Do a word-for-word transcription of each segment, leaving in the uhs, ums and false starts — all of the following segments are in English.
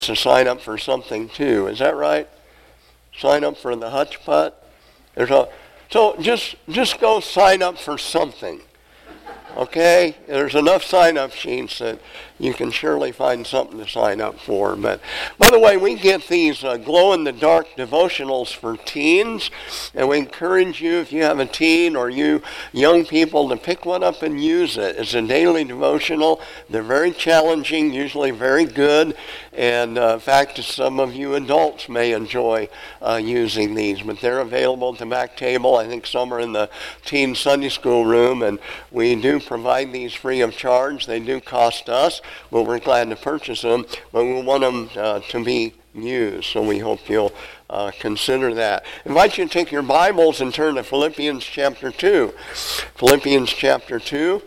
to sign up for something too. Is that right? Sign up for the Hutch Putt. There's a, so just just go sign up for something. Okay? There's enough sign-up sheets that you can surely find something to sign up for. But, by the way, we get these uh, glow-in-the-dark devotionals for teens, and we encourage you, if you have a teen or you young people, to pick one up and use it. It's a daily devotional. They're very challenging, usually very good, and uh, in fact, some of you adults may enjoy uh, using these, but they're available at the back table. I think some are in the teen Sunday school room, and we do provide these free of charge. They do cost us, but we're glad to purchase them, but we want them uh, to be used, so we hope you'll uh, consider that. I invite you to take your Bibles and turn to Philippians chapter two. Philippians chapter two,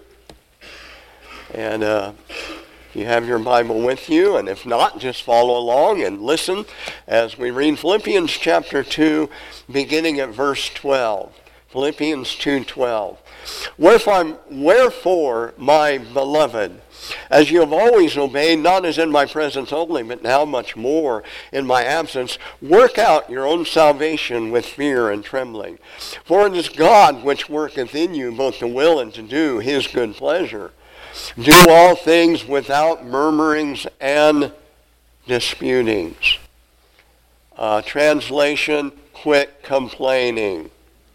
and uh, if you have your Bible with you, and if not, just follow along and listen as we read Philippians chapter two, beginning at verse twelve. Philippians two twelve. Wherefore, wherefore, my beloved, as you have always obeyed, not as in my presence only, but now much more in my absence, work out your own salvation with fear and trembling. For it is God which worketh in you both to will and to do his good pleasure. Do all things without murmurings and disputings. Uh, translation, quit complaining.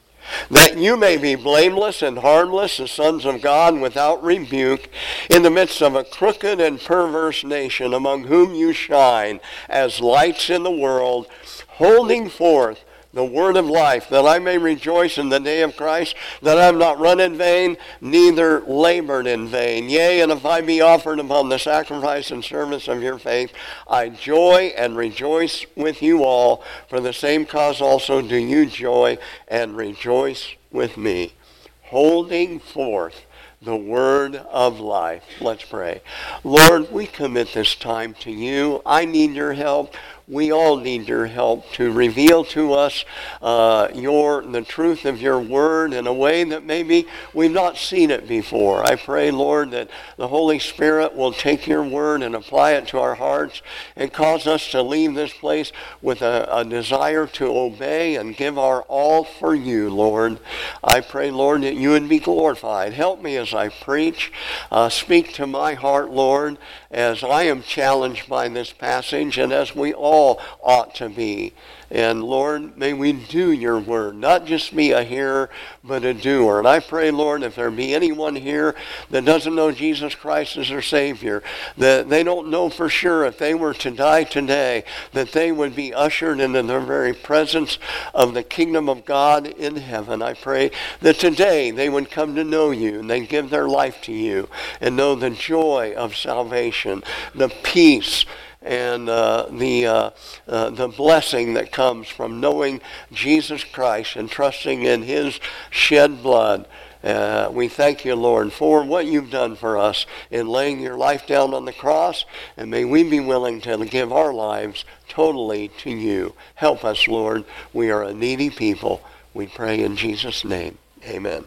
That you may be blameless and harmless, the sons of God, without rebuke, in the midst of a crooked and perverse nation, among whom you shine as lights in the world, holding forth the word of life, that I may rejoice in the day of Christ, that I have not run in vain, neither labored in vain. Yea, and if I be offered upon the sacrifice and service of your faith, I joy and rejoice with you all. For the same cause also do you joy and rejoice with me, holding forth the word of life. Let's pray. Lord, we commit this time to you. I need your help. We all need your help to reveal to us uh, your the truth of your word in a way that maybe we've not seen it before. I pray, Lord, that the Holy Spirit will take your word and apply it to our hearts and cause us to leave this place with a, a desire to obey and give our all for you, Lord. I pray, Lord, that you would be glorified. Help me as I preach. Uh, speak to my heart, Lord, as I am challenged by this passage and as we all ought to be. And Lord, may we do your word, not just be a hearer, but a doer. And I pray, Lord, if there be anyone here that doesn't know Jesus Christ as their Savior, that they don't know for sure if they were to die today, that they would be ushered into the very presence of the kingdom of God in heaven. I pray that today they would come to know you and they give their life to you and know the joy of salvation, the peace, and uh, the uh, uh, the blessing that comes from knowing Jesus Christ and trusting in his shed blood. Uh, we thank you, Lord, for what you've done for us in laying your life down on the cross, and may we be willing to give our lives totally to you. Help us, Lord. We are a needy people. We pray in Jesus' name. Amen.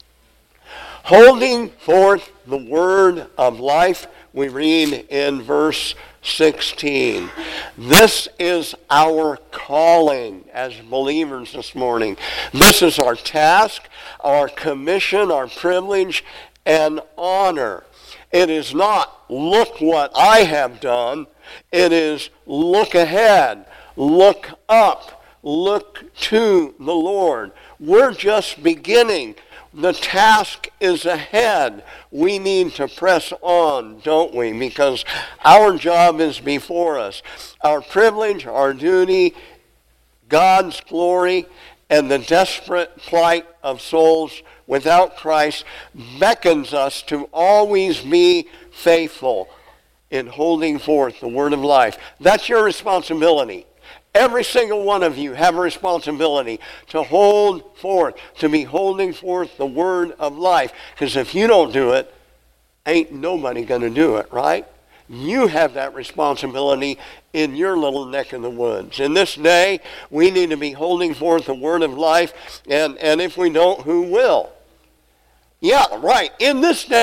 Holding forth the word of life, we read in verse sixteen. This is our calling as believers this morning. This is our task, our commission, our privilege, and honor. It is not, look what I have done. It is, look ahead, look up, look to the Lord. We're just beginning. The task is ahead. We need to press on, don't we? Because our job is before us. Our privilege, our duty, God's glory, and the desperate plight of souls without Christ beckons us to always be faithful in holding forth the word of life. That's your responsibility. Every single one of you have a responsibility to hold forth, to be holding forth the word of life. Because if you don't do it, ain't nobody going to do it, right? You have that responsibility in your little neck of the woods. In this day, we need to be holding forth the word of life, and, and if we don't, who will? Yeah, right, in this day.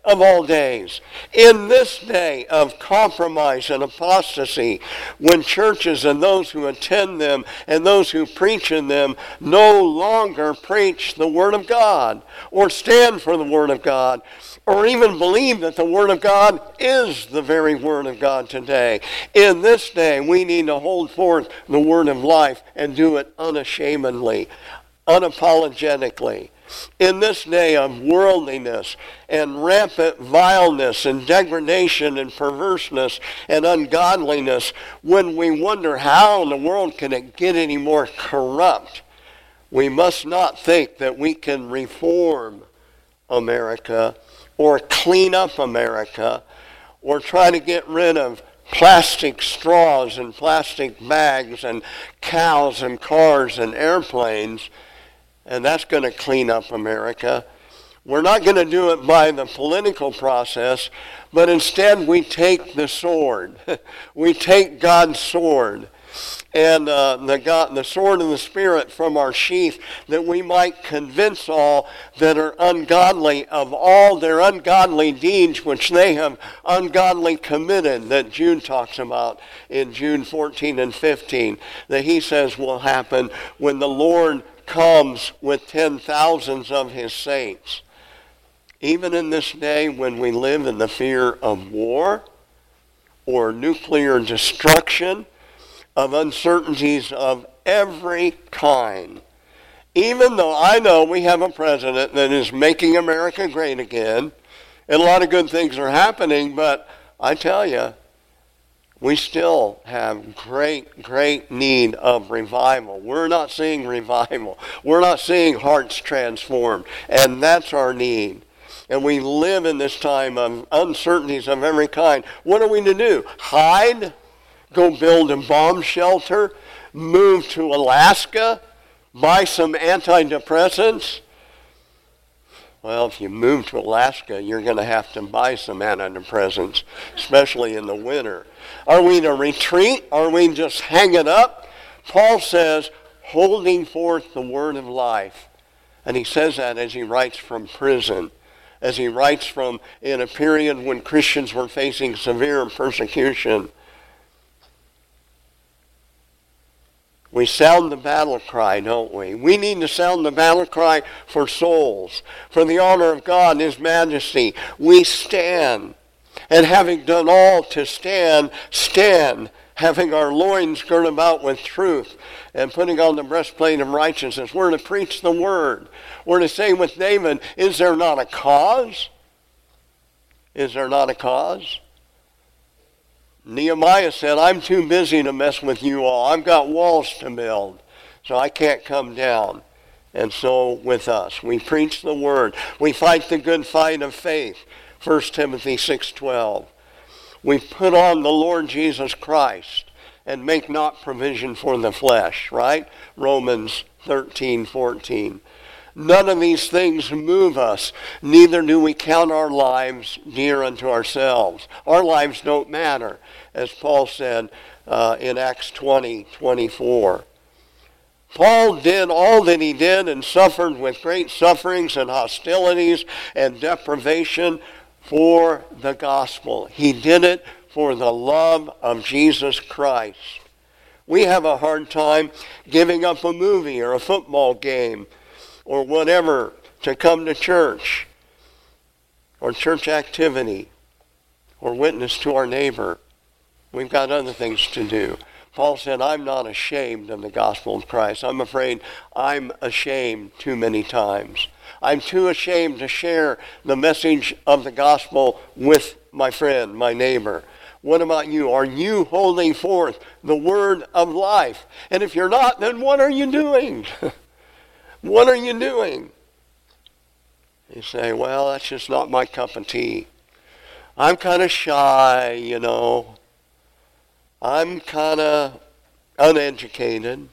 of all days. In this day of compromise and apostasy, when churches and those who attend them and those who preach in them no longer preach the Word of God or stand for the Word of God, or even believe that the Word of God is the very Word of God today. In this day, we need to hold forth the Word of life and do it unashamedly, unapologetically. In this day of worldliness and rampant vileness and degradation and perverseness and ungodliness, when we wonder how in the world can it get any more corrupt, we must not think that we can reform America or clean up America, or try to get rid of plastic straws and plastic bags and cows and cars and airplanes, and that's going to clean up America. We're not going to do it by the political process, but instead we take the sword. We take God's sword. And uh, the, God, the sword of the Spirit from our sheath, that we might convince all that are ungodly of all their ungodly deeds which they have ungodly committed, that Jude talks about in Jude fourteen and fifteen, that he says will happen when the Lord comes with ten thousands of his saints. Even in this day when we live in the fear of war or nuclear destruction, of uncertainties of every kind. Even though I know we have a president that is making America great again, and a lot of good things are happening, but I tell you, we still have great, great need of revival. We're not seeing revival. We're not seeing hearts transformed, and that's our need. And we live in this time of uncertainties of every kind. What are we to do? Hide? Go build a bomb shelter, move to Alaska, buy some antidepressants? Well, if you move to Alaska, you're going to have to buy some antidepressants, especially in the winter. Are we to retreat? Are we just hang it up? Paul says, holding forth the word of life. And he says that as he writes from prison, as he writes from in a period when Christians were facing severe persecution. We sound the battle cry, don't we? We need to sound the battle cry for souls, for the honor of God and his majesty. We stand, and having done all to stand, stand, having our loins girt about with truth, and putting on the breastplate of righteousness. We're to preach the word. We're to say with David, is there not a cause? Is there not a cause? Nehemiah said, I'm too busy to mess with you all. I've got walls to build, so I can't come down. And so with us, we preach the word. We fight the good fight of faith, First Timothy six twelve. We put on the Lord Jesus Christ and make not provision for the flesh, right? Romans thirteen fourteen. None of these things move us, neither do we count our lives dear unto ourselves. Our lives don't matter, as Paul said uh, in Acts twenty twenty-four. Paul did all that he did and suffered with great sufferings and hostilities and deprivation for the gospel. He did it for the love of Jesus Christ. We have a hard time giving up a movie or a football game or whatever to come to church or church activity or witness to our neighbor. We've got other things to do. Paul said, I'm not ashamed of the gospel of Christ. I'm afraid I'm ashamed too many times. I'm too ashamed to share the message of the gospel with my friend, my neighbor. What about you? Are you holding forth the word of life? And if you're not, then what are you doing? What are you doing? You say, well, that's just not my cup of tea. I'm kind of shy, you know. I'm kind of uneducated.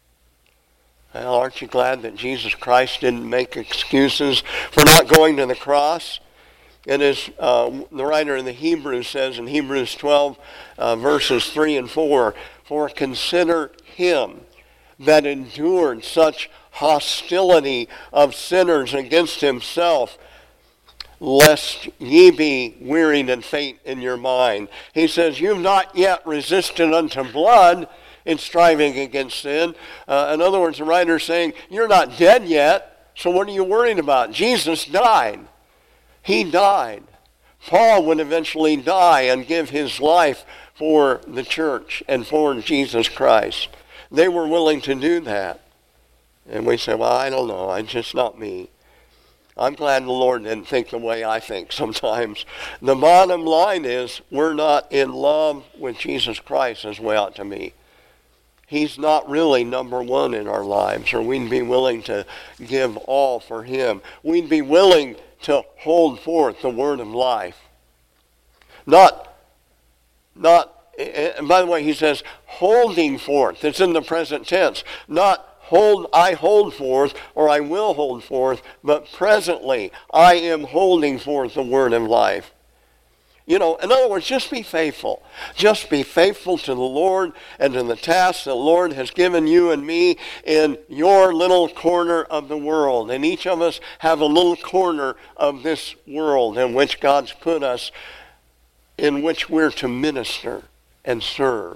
Well, aren't you glad that Jesus Christ didn't make excuses for not going to the cross? And as uh, the writer in the Hebrews says in Hebrews twelve, uh, verses three and four, for consider him that endured such hostility of sinners against himself, lest ye be wearied and faint in your mind. He says, you've not yet resisted unto blood in striving against sin. Uh, in other words, the writer is saying, you're not dead yet, so what are you worried about? Jesus died. He died. Paul would eventually die and give his life for the church and for Jesus Christ. They were willing to do that. And we say, well, I don't know. It's just not me. I'm glad the Lord didn't think the way I think sometimes. The bottom line is we're not in love with Jesus Christ as we ought to be. He's not really number one in our lives, or we'd be willing to give all for him. We'd be willing to hold forth the word of life. Not, not, and by the way, he says holding forth. It's in the present tense. Not hold, I hold forth, or I will hold forth, but presently I am holding forth the word of life. You know, in other words, just be faithful. Just be faithful to the Lord and to the task the Lord has given you and me in your little corner of the world. And each of us have a little corner of this world in which God's put us, in which we're to minister and serve.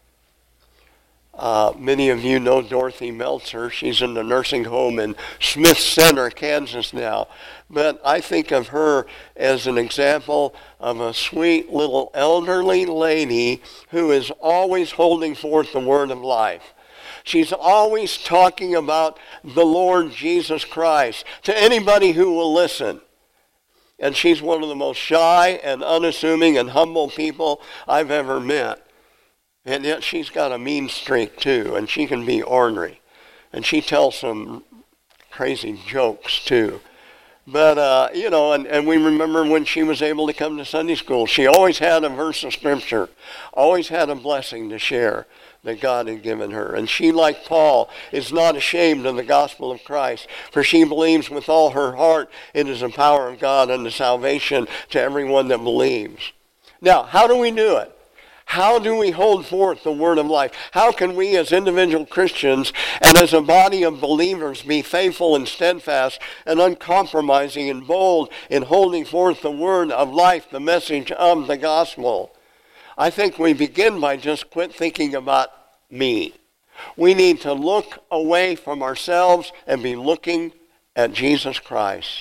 Uh, many of you know Dorothy Meltzer. She's in the nursing home in Smith Center, Kansas now. But I think of her as an example of a sweet little elderly lady who is always holding forth the word of life. She's always talking about the Lord Jesus Christ to anybody who will listen. And she's one of the most shy and unassuming and humble people I've ever met. And yet she's got a mean streak too, and she can be ornery. And she tells some crazy jokes too. But, uh, you know, and, and we remember when she was able to come to Sunday school, she always had a verse of Scripture, always had a blessing to share that God had given her. And she, like Paul, is not ashamed of the gospel of Christ, for she believes with all her heart it is the power of God unto salvation to everyone that believes. Now, how do we do it? How do we hold forth the word of life? How can we as individual Christians and as a body of believers be faithful and steadfast and uncompromising and bold in holding forth the word of life, the message of the gospel? I think we begin by just quit thinking about me. We need to look away from ourselves and be looking at Jesus Christ.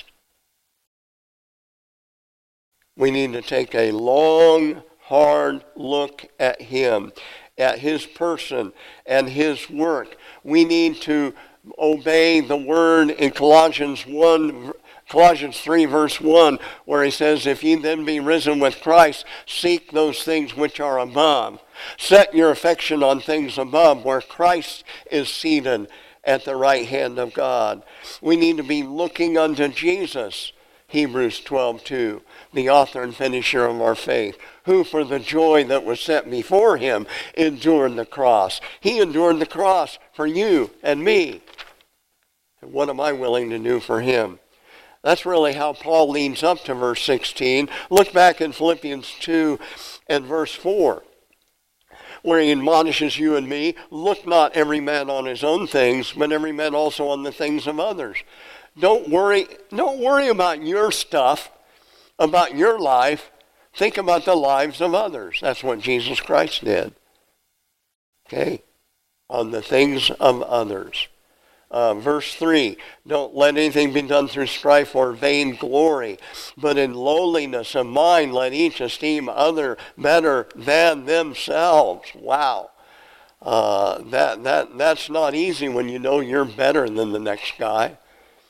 We need to take a long, hard look at him, at his person and his work. We need to obey the word in Colossians one, Colossians three, verse one, where he says, if ye then be risen with Christ, seek those things which are above. Set your affection on things above, where Christ is seated at the right hand of God. We need to be looking unto Jesus, Hebrews twelve two, the author and finisher of our faith, who for the joy that was set before him endured the cross. He endured the cross for you and me. And what am I willing to do for him? That's really how Paul leads up to verse sixteen. Look back in Philippians two and verse four, where he admonishes you and me, look not every man on his own things, but every man also on the things of others. Don't worry, don't worry about your stuff, about your life. Think about the lives of others. That's what Jesus Christ did. Okay? On the things of others. Uh, verse three, don't let anything be done through strife or vain glory, but in lowliness of mind let each esteem other better than themselves. Wow. Uh, that, that, that's not easy when you know you're better than the next guy.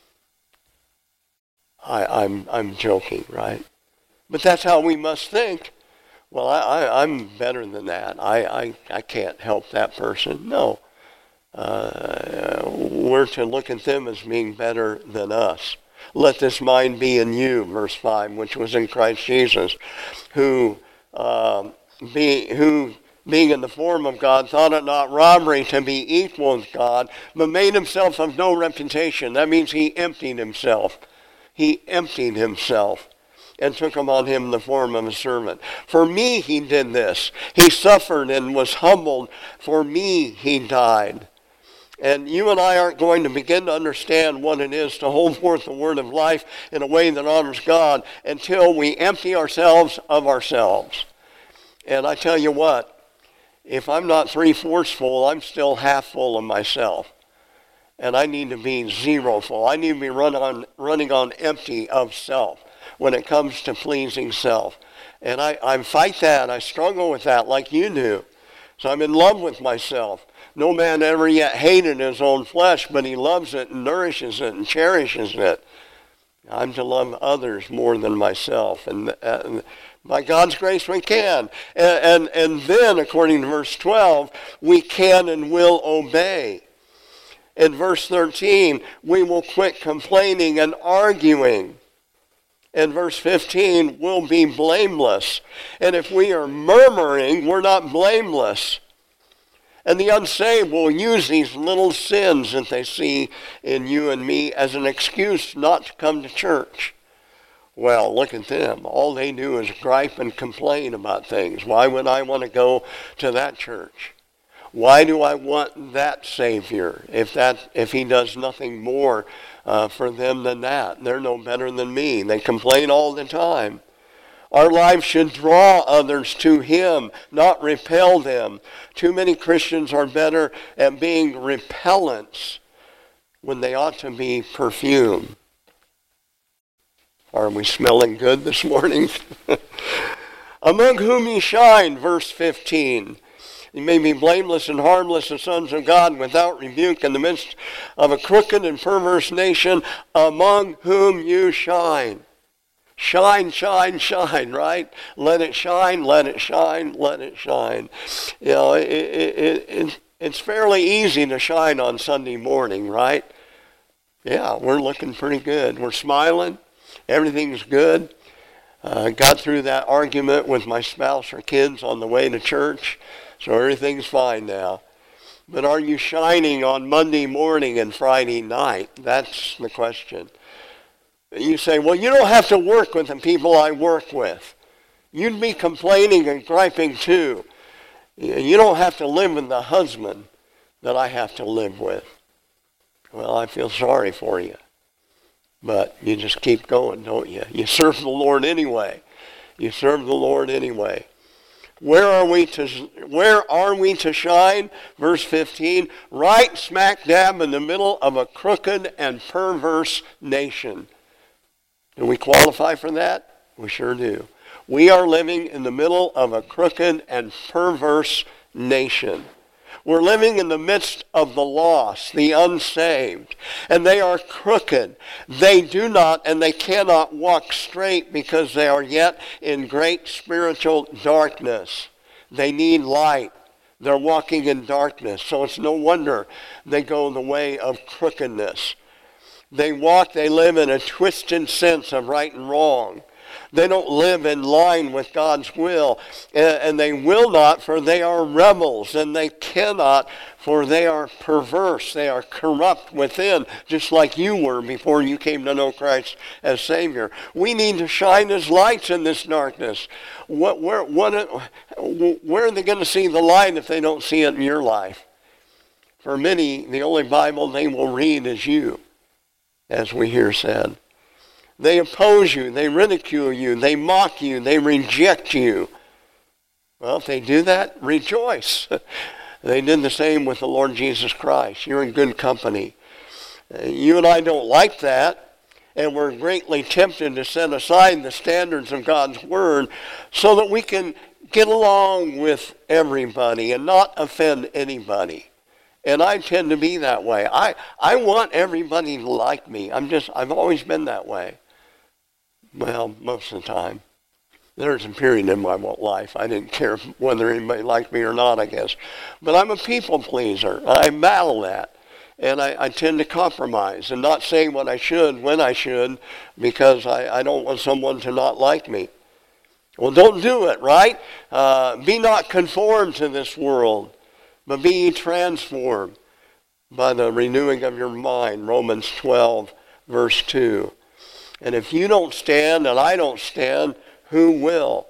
I, I'm, I'm joking, right? But that's how we must think. Well, I, I, I'm better than that. I, I, I can't help that person. No. Uh, we're to look at them as being better than us. Let this mind be in you, verse five, which was in Christ Jesus, who, uh, be, who being in the form of God, thought it not robbery to be equal with God, but made himself of no reputation. That means he emptied himself. He emptied himself and took upon him the form of a servant. For me he did this. He suffered and was humbled. For me he died. And you and I aren't going to begin to understand what it is to hold forth the word of life in a way that honors God until we empty ourselves of ourselves. And I tell you what, if I'm not three-fourths full, I'm still half full of myself. And I need to be zero full. I need to be run on, running on empty of self when it comes to pleasing self. And I, I fight that. I struggle with that like you do. So I'm in love with myself. No man ever yet hated his own flesh, but he loves it and nourishes it and cherishes it. I'm to love others more than myself. And, and by God's grace we can. And, and, and then, according to verse twelve, we can and will obey. In verse thirteen, we will quit complaining and arguing. In verse fifteen, we'll be blameless. And if we are murmuring, we're not blameless. And the unsaved will use these little sins that they see in you and me as an excuse not to come to church. Well, look at them. All they do is gripe and complain about things. Why would I want to go to that church? Why do I want that Savior if that if he does nothing more uh, for them than that? They're no better than me. They complain all the time. Our lives should draw others to him, not repel them. Too many Christians are better at being repellents when they ought to be perfume. Are we smelling good this morning? Among whom ye shine, verse fifteen. You may be blameless and harmless as sons of God without rebuke in the midst of a crooked and perverse nation, among whom you shine. Shine, shine, shine, right? Let it shine, let it shine, let it shine. You know, it, it, it, it's fairly easy to shine on Sunday morning, right? Yeah, we're looking pretty good. We're smiling. Everything's good. Uh, got through that argument with my spouse or kids on the way to church, so everything's fine now. But are you shining on Monday morning and Friday night? That's the question. You say, well, you don't have to work with the people I work with. You'd be complaining and griping too. You don't have to live with the husband that I have to live with. Well, I feel sorry for you. But you just keep going, don't you? You serve the Lord anyway. You serve the Lord anyway. Where are we to where are we to shine? Verse fifteen, right smack dab in the middle of a crooked and perverse nation. Do we qualify for that? We sure do. We are living in the middle of a crooked and perverse nation. We're living in the midst of the lost, the unsaved, and they are crooked. They do not and they cannot walk straight because they are yet in great spiritual darkness. They need light. They're walking in darkness, so it's no wonder they go the way of crookedness. They walk, they live in a twisted sense of right and wrong. They don't live in line with God's will, and they will not, for they are rebels, and they cannot, for they are perverse. They are corrupt within, just like you were before you came to know Christ as Savior. We need to shine as lights in this darkness. What, where, what, where are they going to see the light if they don't see it in your life? For many, the only Bible they will read is you, as we hear said. They oppose you, they ridicule you, they mock you, they reject you. Well, if they do that, rejoice. They did the same with the Lord Jesus Christ. You're in good company. You and I don't like that, and we're greatly tempted to set aside the standards of God's Word so that we can get along with everybody and not offend anybody. And I tend to be that way. I, I want everybody to like me. I'm just, I've always been that way. Well, most of the time. There's a period in my life I didn't care whether anybody liked me or not, I guess. But I'm a people pleaser. I battle that. And I, I tend to compromise and not say what I should when I should because I, I don't want someone to not like me. Well, don't do it, right? Uh, be not conformed to this world, but be ye transformed by the renewing of your mind. Romans twelve, verse two. And if you don't stand and I don't stand, who will?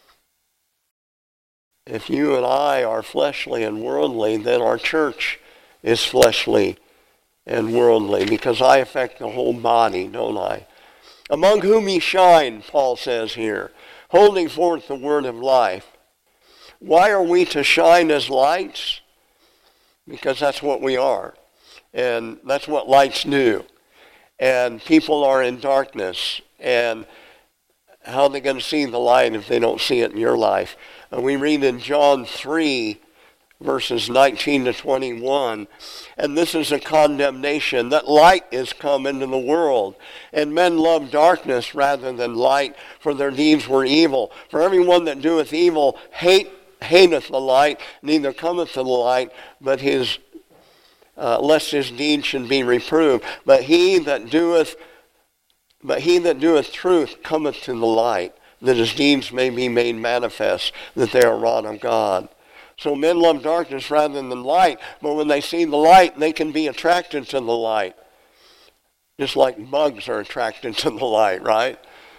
If you and I are fleshly and worldly, then our church is fleshly and worldly, because I affect the whole body, don't I? Among whom ye shine, Paul says here, holding forth the word of life. Why are we to shine as lights? Because that's what we are. And that's what lights do. And people are in darkness. And how are they going to see the light if they don't see it in your life? And we read in John three, verses nineteen to twenty-one, and this is a condemnation, that light is come into the world, and men love darkness rather than light, for their deeds were evil. For everyone that doeth evil hate, hateth the light, neither cometh to the light, but his uh, lest his deeds should be reproved. But he that doeth but he that doeth truth cometh to the light, that his deeds may be made manifest, that they are wrought of God. So men love darkness rather than light, but when they see the light, they can be attracted to the light. Just like bugs are attracted to the light, right?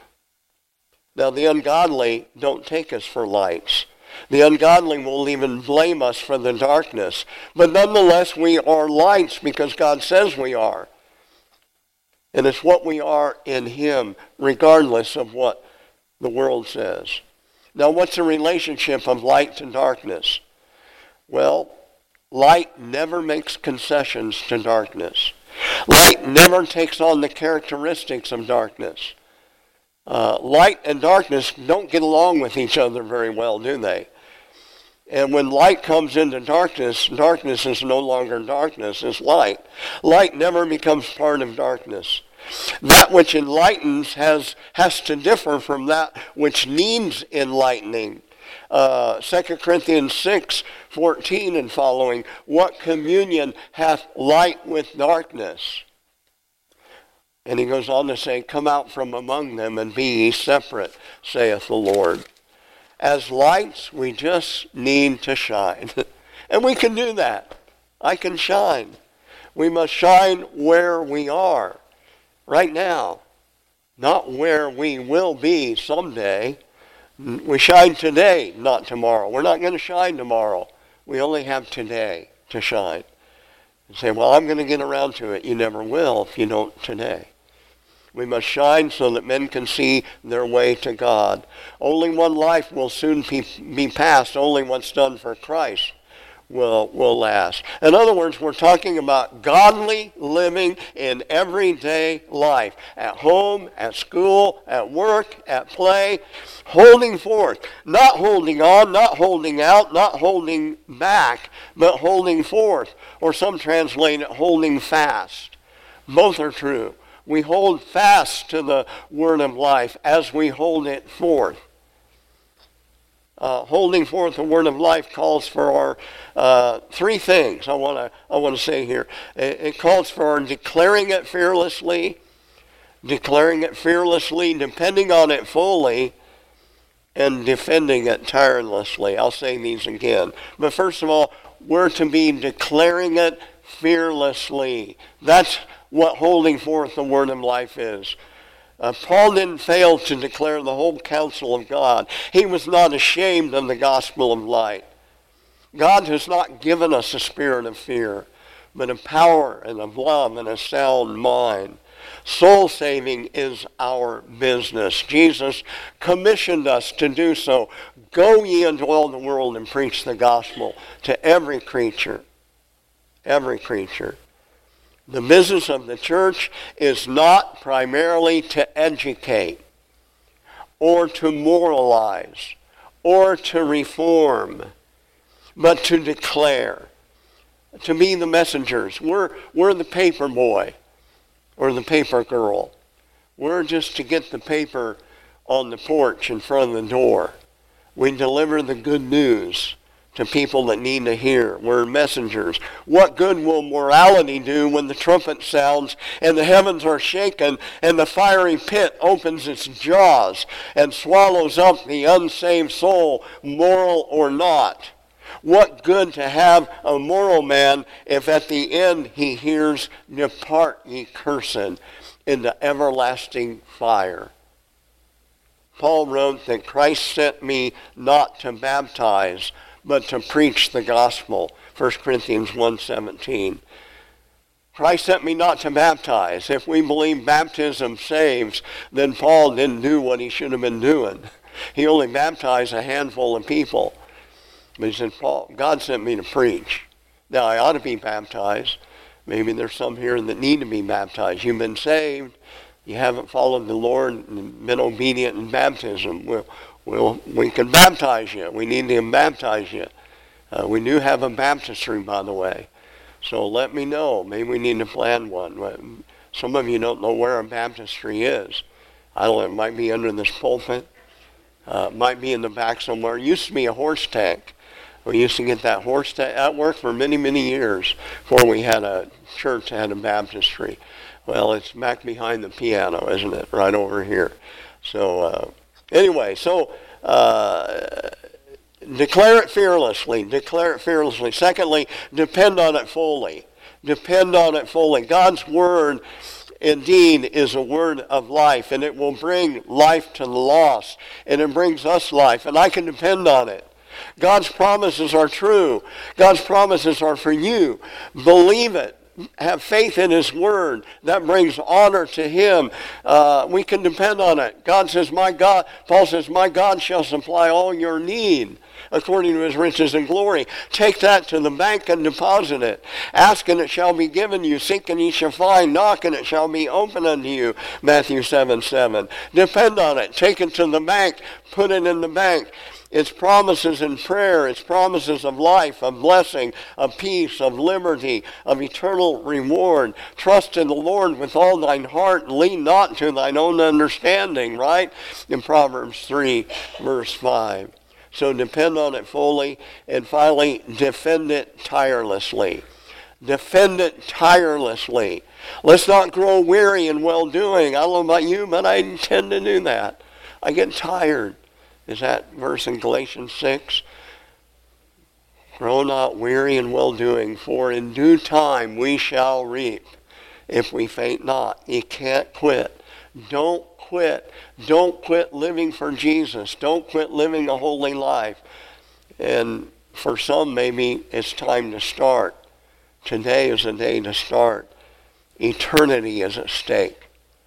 Now the ungodly don't take us for lights. The ungodly will even blame us for the darkness. But nonetheless, we are lights because God says we are. And it's what we are in Him, regardless of what the world says. Now, what's the relationship of light to darkness? Well, light never makes concessions to darkness. Light never takes on the characteristics of darkness. Uh, light and darkness don't get along with each other very well, do they? And when light comes into darkness, darkness is no longer darkness, it's light. Light never becomes part of darkness. That which enlightens has, has to differ from that which needs enlightening. Uh, Second Corinthians six fourteen and following, what communion hath light with darkness? And he goes on to say, come out from among them and be ye separate, saith the Lord. As lights, we just need to shine. And we can do that. I can shine. We must shine where we are, right now, not where we will be someday. We shine today, not tomorrow. We're not going to shine tomorrow. We only have today to shine. You say, well, I'm going to get around to it. You never will if you don't today. We must shine so that men can see their way to God. Only one life will soon be, be passed. Only what's done for Christ will, will last. In other words, we're talking about godly living in everyday life. At home, at school, at work, at play. Holding forth. Not holding on, not holding out, not holding back, but holding forth. Or some translate it, holding fast. Both are true. We hold fast to the word of life as we hold it forth. Uh, holding forth the word of life calls for our uh, three things I want to I want to say here. It, it calls for our declaring it fearlessly, declaring it fearlessly, depending on it fully, and defending it tirelessly. I'll say these again. But first of all, we're to be declaring it fearlessly. That's what holding forth the word of life is. Uh, Paul didn't fail to declare the whole counsel of God. He was not ashamed of the gospel of light. God has not given us a spirit of fear, but of power and of love and a sound mind. Soul saving is our business. Jesus commissioned us to do so. Go ye into all the world and preach the gospel to every creature. Every creature. The business of the church is not primarily to educate or to moralize or to reform, but to declare, to be the messengers. We're, we're the paper boy or the paper girl. We're just to get the paper on the porch in front of the door. We deliver the good news to people that need to hear. We're messengers. What good will morality do when the trumpet sounds and the heavens are shaken and the fiery pit opens its jaws and swallows up the unsaved soul, moral or not? What good to have a moral man if at the end he hears, depart ye cursed, into everlasting fire? Paul wrote that Christ sent me not to baptize, but to preach the gospel. First Corinthians one seventeen. Christ sent me not to baptize. If we believe baptism saves, then Paul didn't do what he should have been doing. He only baptized a handful of people. But he said, Paul, God sent me to preach. Now, I ought to be baptized. Maybe there's some here that need to be baptized. You've been saved. You haven't followed the Lord and been obedient in baptism. We'll, we'll, we can baptize you. We need to baptize you. Uh, we do have a baptistry, by the way. So let me know. Maybe we need to plan one. Some of you don't know where a baptistry is. I don't know. It might be under this pulpit. Uh, it might be in the back somewhere. It used to be a horse tank. We used to get that horse tank. That worked for many, many years before we had a church that had a baptistry. Well, it's back behind the piano, isn't it? Right over here. So uh, anyway, so uh, declare it fearlessly. Declare it fearlessly. Secondly, depend on it fully. Depend on it fully. God's word indeed is a word of life, and it will bring life to the lost, and it brings us life, and I can depend on it. God's promises are true. God's promises are for you. Believe it. Have faith in his word. That brings honor to him. Uh, we can depend on it. God says, my God, Paul says, my God shall supply all your need according to his riches and glory. Take that to the bank and deposit it. Ask and it shall be given you. Seek and ye shall find. Knock and it shall be opened unto you. Matthew seven seven. Depend on it. Take it to the bank. Put it in the bank. It's promises in prayer. It's promises of life, of blessing, of peace, of liberty, of eternal reward. Trust in the Lord with all thine heart. Lean not to thine own understanding, right? In Proverbs three, verse five. So depend on it fully. And finally, defend it tirelessly. Defend it tirelessly. Let's not grow weary in well-doing. I don't know about you, but I tend to do that. I get tired. Is that verse in Galatians six? Grow not weary in well-doing, for in due time we shall reap if we faint not. You can't quit. Don't quit. Don't quit living for Jesus. Don't quit living a holy life. And for some, maybe it's time to start. Today is a day to start. Eternity is at stake.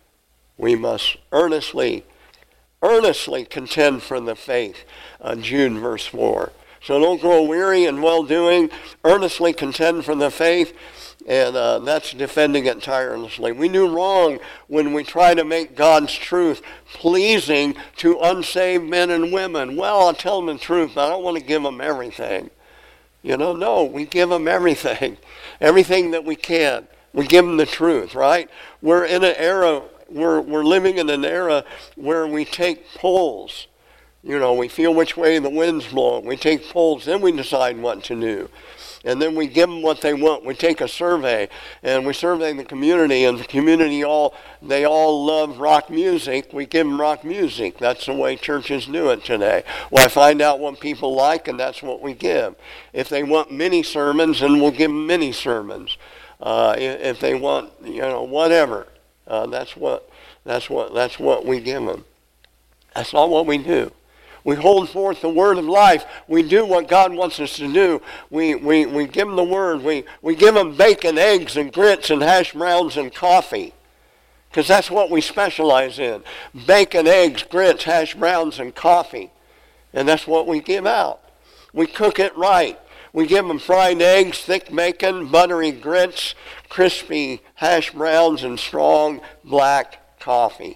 We must earnestly Earnestly contend for the faith. Uh, Jude verse four. So don't grow weary in well-doing. Earnestly contend for the faith. And uh, that's defending it tirelessly. We do wrong when we try to make God's truth pleasing to unsaved men and women. Well, I'll tell them the truth, but I don't want to give them everything. You know, no, we give them everything. Everything that we can. We give them the truth, right? We're in an era... We're, we're living in an era where we take polls. You know, we feel which way the wind's blowing. We take polls, then we decide what to do. And then we give them what they want. We take a survey, and we survey the community, and the community all, they all love rock music. We give them rock music. That's the way churches do it today. Well, I find out what people like, and that's what we give. If they want mini sermons, then we'll give them mini sermons. Uh, if they want, you know, whatever. Uh, that's what that's what that's what we give them. That's not what we do. We hold forth the word of life. We do what God wants us to do. We we, we give them the word. We we give them bacon, eggs, and grits, and hash browns, and coffee, because that's what we specialize in: bacon, eggs, grits, hash browns, and coffee, and that's what we give out. We cook it right. We give them fried eggs, thick bacon, buttery grits, crispy hash browns, and strong black coffee.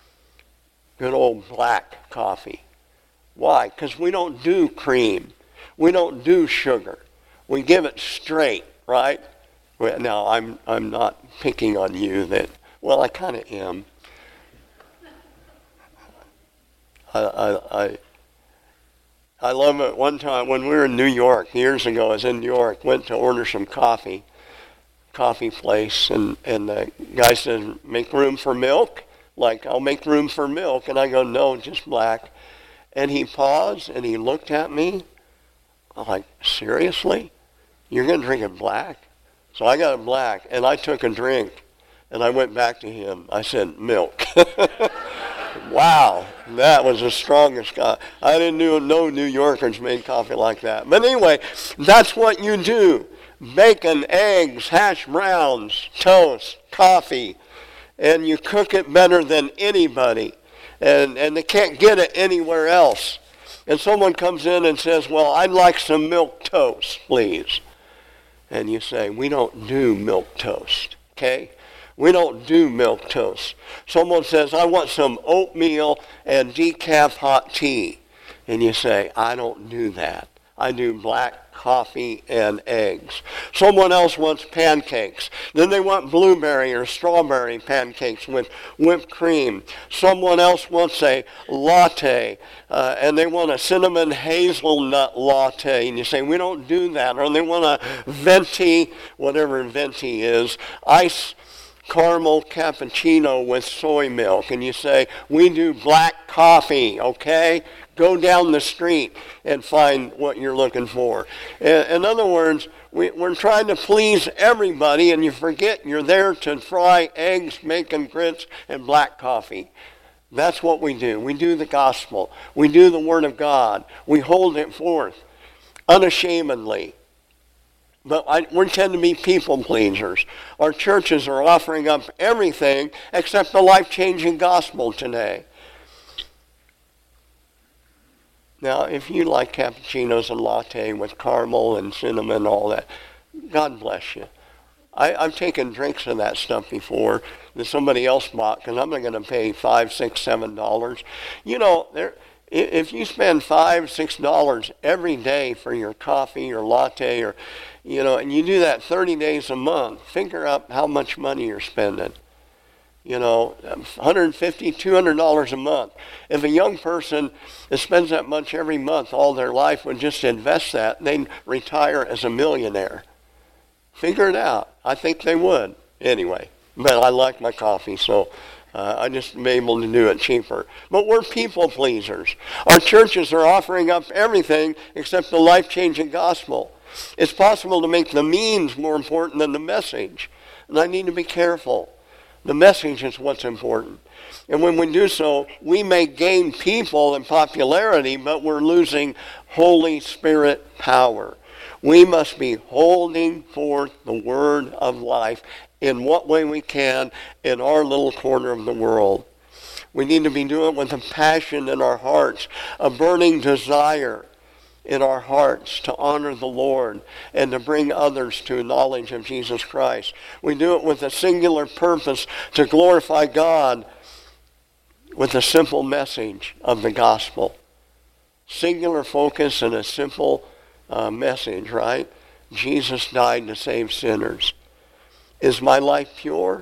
Good old black coffee. Why? Because we don't do cream. We don't do sugar. We give it straight, right? Now, I'm I'm not picking on you that, well, I kind of am. I, I, I I love it. One time when we were in New York, years ago, I was in New York, went to order some coffee, coffee place, and, and the guy said, make room for milk? Like, I'll make room for milk. And I go, no, just black. And he paused, and he looked at me. I'm like, seriously? You're going to drink it black? So I got it black, and I took a drink, and I went back to him. I said, milk. Wow, that was the strongest guy. I didn't know no New Yorkers made coffee like that. But anyway, that's what you do. Bacon, eggs, hash browns, toast, coffee, and you cook it better than anybody. And, and they can't get it anywhere else. And someone comes in and says, well, I'd like some milk toast, please. And you say, we don't do milk toast, okay? We don't do milk toast. Someone says, I want some oatmeal and decaf hot tea. And you say, I don't do that. I do black coffee and eggs. Someone else wants pancakes. Then they want blueberry or strawberry pancakes with whipped cream. Someone else wants a latte, uh, and they want a cinnamon hazelnut latte. And you say, we don't do that. Or they want a venti, whatever venti is, ice caramel cappuccino with soy milk. And you say, we do black coffee, okay? Go down the street and find what you're looking for. In other words, we, we're trying to please everybody, and you forget you're there to fry eggs, bacon, grits, and black coffee. That's what we do. We do the gospel. We do the Word of God. We hold it forth unashamedly. But I, we tend to be people pleasers. Our churches are offering up everything except the life-changing gospel today. Now, if you like cappuccinos and latte with caramel and cinnamon and all that, God bless you. I, I've taken drinks of that stuff before that somebody else bought because I'm not going to pay five, six, seven dollars. You know, there. If you spend five, six dollars every day for your coffee or latte, or you know, and you do that thirty days a month, figure out how much money you're spending. You know, one hundred fifty, two hundred dollars a month. If a young person that spends that much every month all their life would just invest that, they'd retire as a millionaire. Figure it out. I think they would. Anyway, but I like my coffee, so uh, I just be able to do it cheaper. But we're people pleasers. Our churches are offering up everything except the life-changing gospel. It's possible to make the means more important than the message, and I need to be careful. The message is what's important. And when we do so, we may gain people and popularity, but we're losing Holy Spirit power. We must be holding forth the word of life in what way we can in our little corner of the world. We need to be doing it with a passion in our hearts, a burning desire in our hearts to honor the Lord and to bring others to knowledge of Jesus Christ. We do it with a singular purpose to glorify God with a simple message of the gospel. Singular focus and a simple uh, message, right? Jesus died to save sinners. Is my life pure?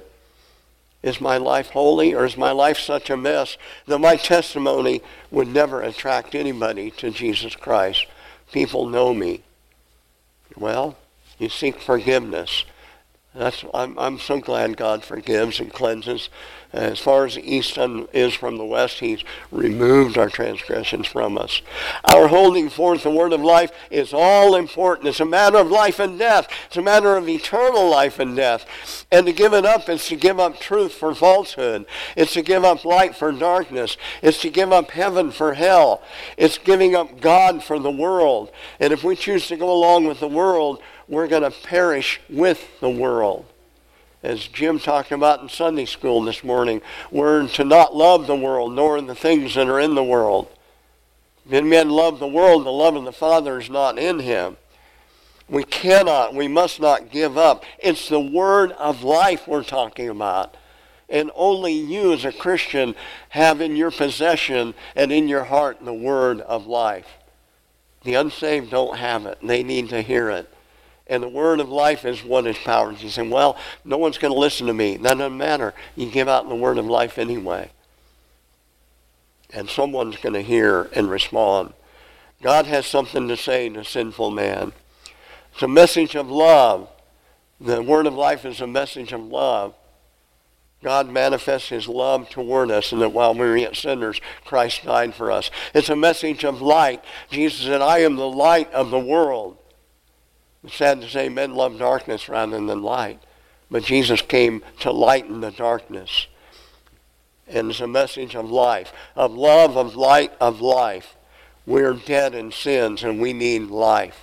Is my life holy? Or is my life such a mess that my testimony would never attract anybody to Jesus Christ? People know me. Well, you seek forgiveness. That's, I'm, I'm so glad God forgives and cleanses. As far as the east is from the west, he's removed our transgressions from us. Our holding forth the word of life is all important. It's a matter of life and death. It's a matter of eternal life and death. And to give it up is to give up truth for falsehood. It's to give up light for darkness. It's to give up heaven for hell. It's giving up God for the world. And if we choose to go along with the world, we're going to perish with the world. As Jim talked about in Sunday school this morning, we're to not love the world, nor the things that are in the world. If men love the world, the love of the Father is not in him. We cannot, we must not give up. It's the word of life we're talking about. And only you as a Christian have in your possession and in your heart the word of life. The unsaved don't have it. They need to hear it. And the word of life is what is powerful. You say, well, no one's going to listen to me. That doesn't matter. You give out the word of life anyway. And someone's going to hear and respond. God has something to say to sinful man. It's a message of love. The word of life is a message of love. God manifests his love toward us, and that while we were yet sinners, Christ died for us. It's a message of light. Jesus said, I am the light of the world. It's sad to say men love darkness rather than light. But Jesus came to lighten the darkness. And it's a message of life, of love, of light, of life. We're dead in sins and we need life.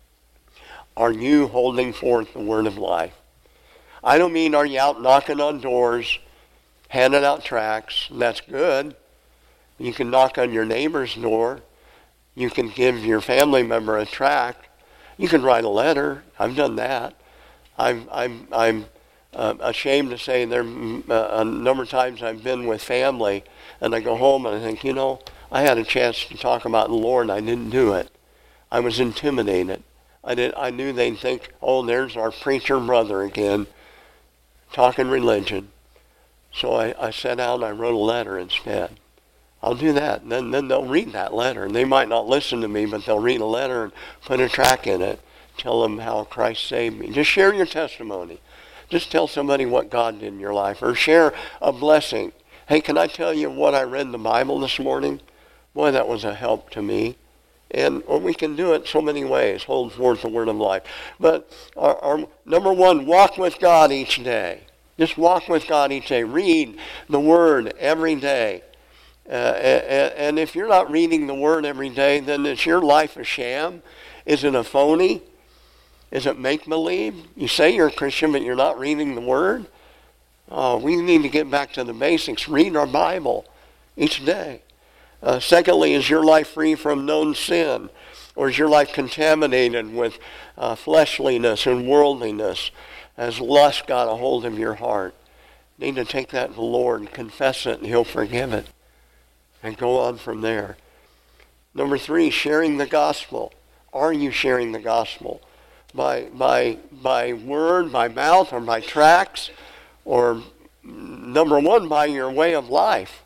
Are you holding forth the word of life? I don't mean are you out knocking on doors, handing out tracts. That's good. You can knock on your neighbor's door. You can give your family member a tract. You can write a letter. I've done that. I'm, I'm, I'm uh, ashamed to say there uh, a number of times I've been with family and I go home and I think, you know, I had a chance to talk about the Lord and I didn't do it. I was intimidated. I did. I knew they'd think, oh, there's our preacher brother again, talking religion. So I, I sat out and I wrote a letter instead. I'll do that. And then, then they'll read that letter. And they might not listen to me, but they'll read a letter and put a tract in it. Tell them how Christ saved me. Just share your testimony. Just tell somebody what God did in your life. Or share a blessing. Hey, can I tell you what I read in the Bible this morning? Boy, that was a help to me. And well, we can do it so many ways, hold forth the word of life. But our, our number one, walk with God each day. Just walk with God each day. Read the word every day. Uh, and, and if you're not reading the word every day, then is your life a sham? Is it a phony? Is it make-believe? You say you're a Christian, but you're not reading the word? Oh, we need to get back to the basics. Read our Bible each day. Uh, secondly, is your life free from known sin? Or is your life contaminated with uh, fleshliness and worldliness? Has lust got a hold of your heart? You need to take that to the Lord and confess it, and He'll forgive it. And go on from there. Number three, sharing the gospel. Are you sharing the gospel? By, by, by word, by mouth, or by tracts? Or number one, by your way of life.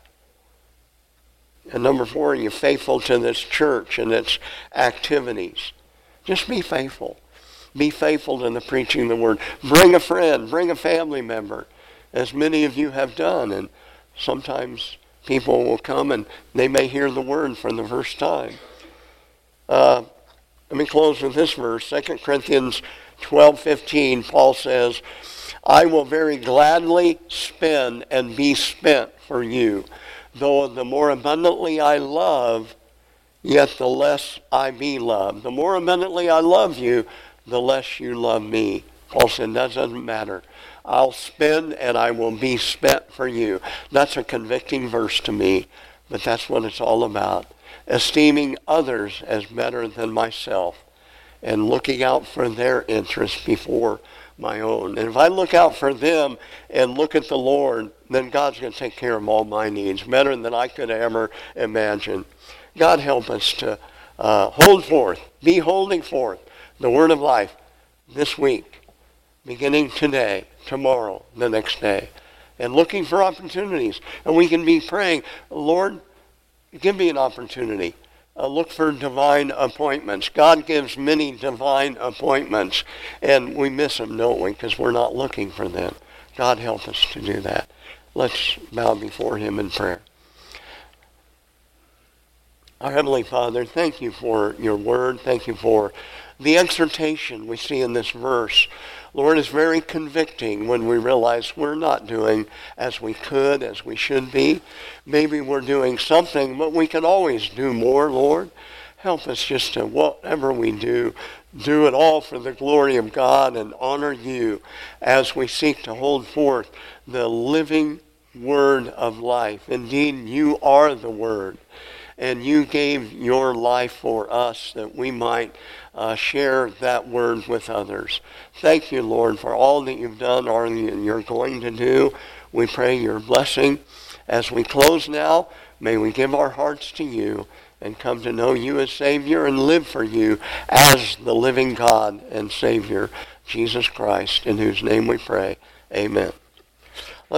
And number four, are you faithful to this church and its activities? Just be faithful. Be faithful to the preaching of the word. Bring a friend, bring a family member, as many of you have done. And sometimes people will come and they may hear the word for the first time. Uh, let me close with this verse, Second Corinthians twelve fifteen. Paul says, I will very gladly spend and be spent for you. Though the more abundantly I love, yet the less I be loved. The more abundantly I love you, the less you love me. Paul said, that doesn't matter. I'll spend and I will be spent for you. That's a convicting verse to me, but that's what it's all about. Esteeming others as better than myself and looking out for their interests before my own. And if I look out for them and look at the Lord, then God's going to take care of all my needs better than I could ever imagine. God help us to uh, hold forth, be holding forth the word of life this week, beginning today, tomorrow, the next day, and looking for opportunities. And we can be praying, Lord, give me an opportunity. Uh, look for divine appointments. God gives many divine appointments, and we miss them, don't we, because we're not looking for them. God help us to do that. Let's bow before Him in prayer. Our Heavenly Father, thank you for your word. Thank you for the exhortation we see in this verse. Lord, it's very convicting when we realize we're not doing as we could, as we should be. Maybe we're doing something, but we can always do more, Lord. Help us just to, whatever we do, do it all for the glory of God and honor you as we seek to hold forth the living word of life. Indeed, you are the word. And you gave your life for us that we might uh, share that word with others. Thank you, Lord, for all that you've done, all that you're going to do. We pray your blessing. As we close now, may we give our hearts to you and come to know you as Savior and live for you as the living God and Savior, Jesus Christ, in whose name we pray. Amen.